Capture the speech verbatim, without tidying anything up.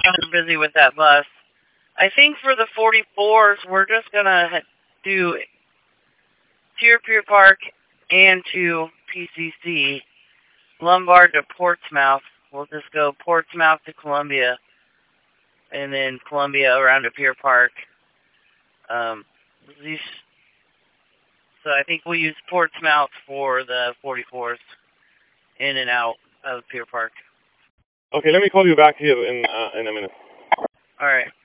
kind of busy with that bus. I think for the forty-fours, we're just going to do Tier Pier Park and to P C C. Lombard to Portsmouth. We'll just go Portsmouth to Columbia, and then Columbia around to Pier Park. Um, these, so I think we use Portsmouth for the forty-fours, in and out of Pier Park. Okay, let me call you back here in uh, in a minute. All right.